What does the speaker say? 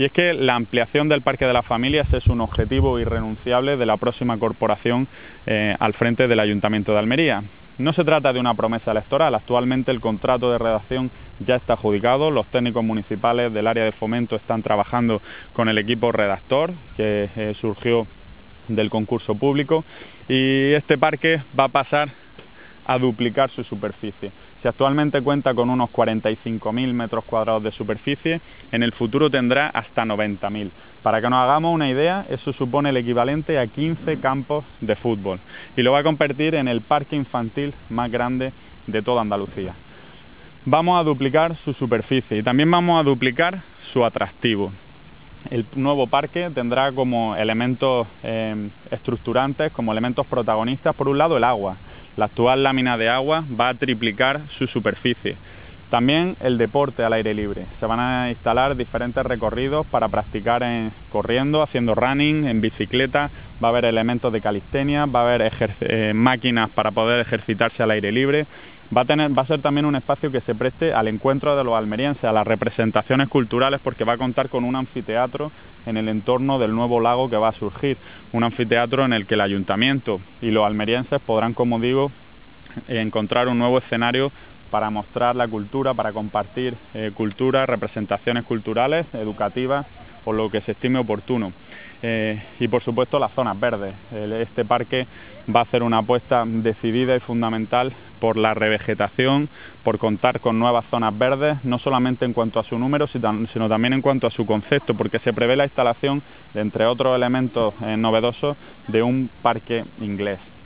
Y es que la ampliación del Parque de las Familias es un objetivo irrenunciable de la próxima corporación al frente del Ayuntamiento de Almería. No se trata de una promesa electoral, actualmente el contrato de redacción ya está adjudicado, los técnicos municipales del área de fomento están trabajando con el equipo redactor que surgió del concurso público y este parque va a pasar a duplicar su superficie. Si actualmente cuenta con unos 45.000 metros cuadrados de superficie, en el futuro tendrá hasta 90.000. Para que nos hagamos una idea, eso supone el equivalente a 15 campos de fútbol y lo va a convertir en el parque infantil más grande de toda Andalucía. Vamos a duplicar su superficie y también vamos a duplicar su atractivo. El nuevo parque tendrá como elementos estructurantes, como elementos protagonistas, por un lado el agua. La actual lámina de agua va a triplicar su superficie. También el deporte al aire libre. Se van a instalar diferentes recorridos para practicar corriendo, haciendo running, en bicicleta. Va a haber elementos de calistenia, va a haber máquinas para poder ejercitarse al aire libre. Va a ser también un espacio que se preste al encuentro de los almerienses, a las representaciones culturales, porque va a contar con un anfiteatro en el entorno del nuevo lago que va a surgir. Un anfiteatro en el que el ayuntamiento y los almerienses podrán, como digo, encontrar un nuevo escenario para mostrar la cultura, para compartir cultura, representaciones culturales, educativas o lo que se estime oportuno. Y por supuesto las zonas verdes. Este parque va a hacer una apuesta decidida y fundamental por la revegetación, por contar con nuevas zonas verdes, no solamente en cuanto a su número, sino también en cuanto a su concepto, porque se prevé la instalación, de, entre otros elementos novedosos, de un parque inglés.